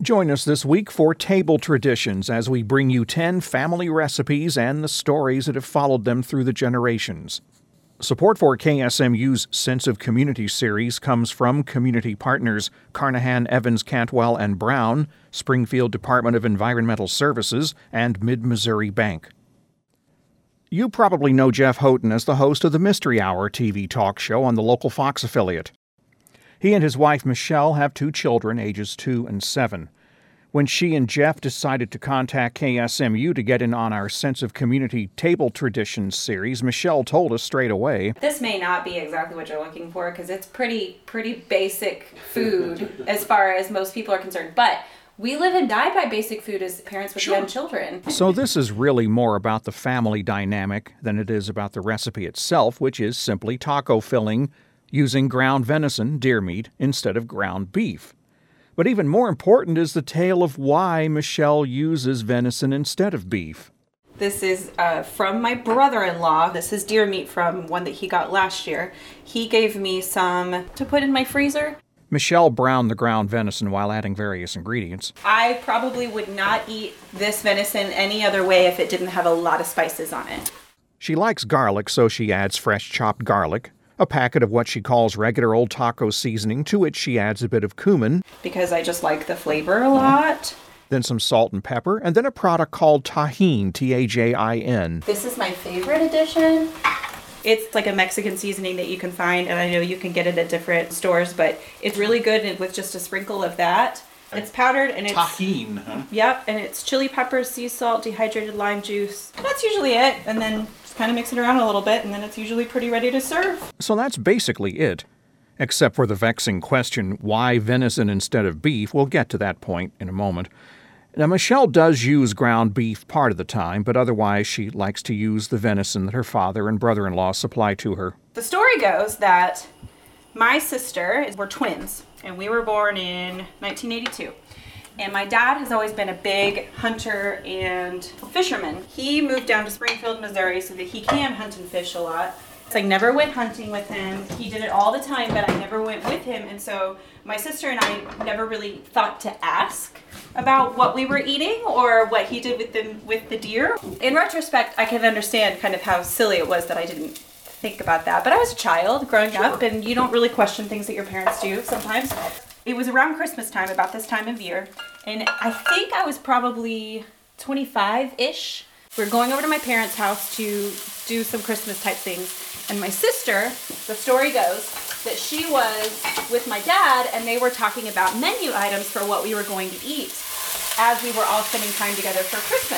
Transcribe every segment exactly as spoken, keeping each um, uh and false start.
Join us this week for Table Traditions as we bring you ten family recipes and the stories that have followed them through the generations. Support for K S M U's Sense of Community series comes from community partners Carnahan, Evans, Cantwell, and Brown, Springfield Department of Environmental Services, and Mid-Missouri Bank. You probably know Jeff Houghton as the host of the Mystery Hour T V talk show on the local Fox affiliate. He and his wife Michelle have two children, ages two and seven. When she and Jeff decided to contact K S M U to get in on our Sense of Community Table Traditions series, Michelle told us straight away, "This may not be exactly what you're looking for because it's pretty, pretty basic food as far as most people are concerned, but we live and die by basic food as parents with Sure. young children." So this is really more about the family dynamic than it is about the recipe itself, which is simply taco filling using ground venison, deer meat, instead of ground beef. But even more important is the tale of why Michelle uses venison instead of beef. This is uh, from my brother-in-law. This is deer meat from one that he got last year. He gave me some to put in my freezer. Michelle browned the ground venison while adding various ingredients. I probably would not eat this venison any other way if it didn't have a lot of spices on it. She likes garlic, so she adds fresh chopped garlic, a packet of what she calls regular old taco seasoning, to which she adds a bit of cumin. Because I just like the flavor a lot. Then some salt and pepper, and then a product called Tajin, T A J I N. This is my favorite addition. It's like a Mexican seasoning that you can find, and I know you can get it at different stores, but it's really good with just a sprinkle of that. It's powdered and it's... Tajin, huh? Yep, and it's chili pepper, sea salt, dehydrated lime juice. That's usually it, and then just kind of mix it around a little bit, and then it's usually pretty ready to serve. So that's basically it. Except for the vexing question, why venison instead of beef? We'll get to that point in a moment. Now, Michelle does use ground beef part of the time, but otherwise she likes to use the venison that her father and brother-in-law supply to her. The story goes that my sister, we're twins, and we were born in nineteen eighty-two. And my dad has always been a big hunter and fisherman. He moved down to Springfield, Missouri so that he can hunt and fish a lot. So I never went hunting with him. He did it all the time, but I never went with him. And so my sister and I never really thought to ask about what we were eating or what he did with the, with the deer. In retrospect, I can understand kind of how silly it was that I didn't think about that. But I was a child growing Sure. up, and you don't really question things that your parents do sometimes. It was around Christmas time, about this time of year, and I think I was probably twenty-five-ish. We were going over to my parents' house to do some Christmas type things, and my sister, the story goes, that she was with my dad, and they were talking about menu items for what we were going to eat as we were all spending time together for Christmas.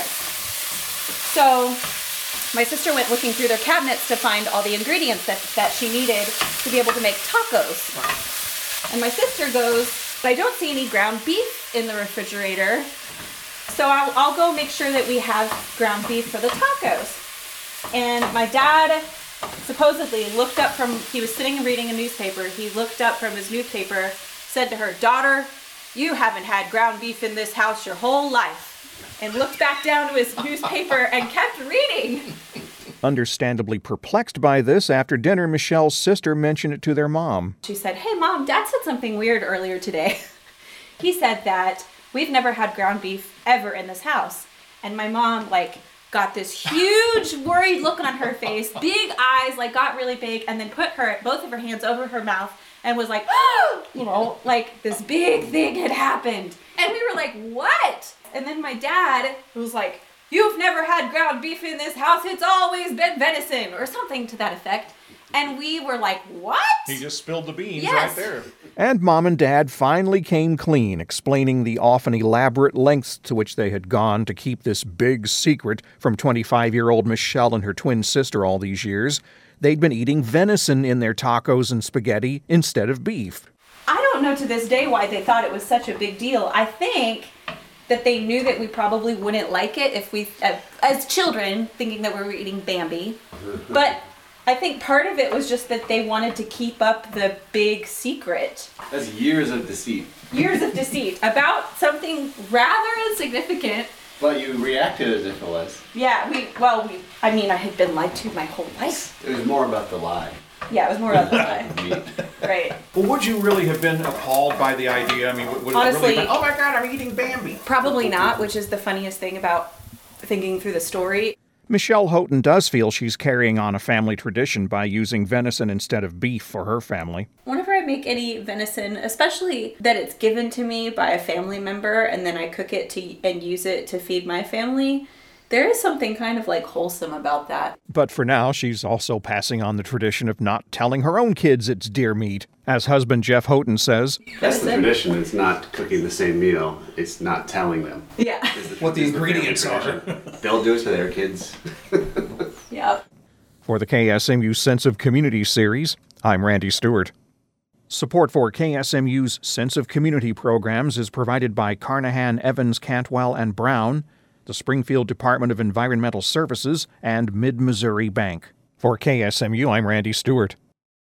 So my sister went looking through their cabinets to find all the ingredients that, that she needed to be able to make tacos. And my sister goes, "I don't see any ground beef in the refrigerator, so I'll, I'll go make sure that we have ground beef for the tacos." And my dad supposedly looked up from, he was sitting and reading a newspaper, he looked up from his newspaper, said to her, "Daughter, you haven't had ground beef in this house your whole life," and looked back down to his newspaper and kept reading. Understandably perplexed by this, after dinner, Michelle's sister mentioned it to their mom. She said, "Hey Mom, Dad said something weird earlier today." He said that we've never had ground beef ever in this house. And my mom, like, got this huge worried look on her face, big eyes, like got really big, and then put her, both of her hands over her mouth and was like, you know, like this big thing had happened. And we were like, "What?" And then my dad was like, "You've never had ground beef in this house. It's always been venison," or something to that effect. And we were like, "What?" He just spilled the beans Yes. right there. And Mom and Dad finally came clean, explaining the often elaborate lengths to which they had gone to keep this big secret from twenty-five-year-old Michelle and her twin sister all these years. They'd been eating venison in their tacos and spaghetti instead of beef. I don't know to this day why they thought it was such a big deal. I think that they knew that we probably wouldn't like it if we, uh, as children, thinking that we were eating Bambi. But I think part of it was just that they wanted to keep up the big secret. That's years of deceit. Years of deceit about something rather insignificant. But you reacted as if it was. Yeah, we, well, we, I mean, I had been lied to my whole life. It was more about the lie. Yeah, it was more about the pie. Meat. Right. Well, would you really have been appalled by the idea? I mean, would, would it Honestly- really have been, oh my God, I'm eating Bambi? Probably not, which is the funniest thing about thinking through the story. Michelle Houghton does feel she's carrying on a family tradition by using venison instead of beef for her family. Whenever I make any venison, especially that it's given to me by a family member and then I cook it to and use it to feed my family, there is something kind of like wholesome about that. But for now, she's also passing on the tradition of not telling her own kids it's deer meat. As husband Jeff Houghton says, That's the Venison? tradition. It's not cooking the same meal. It's not telling them. Yeah. Is What the is family ingredients are. tradition. They'll do it to their kids. Yep. for the K S M U Sense of Community series, I'm Randy Stewart. Support for K S M U's Sense of Community programs is provided by Carnahan, Evans, Cantwell, and Brown, the Springfield Department of Environmental Services, and Mid-Missouri Bank. For K S M U, I'm Randy Stewart.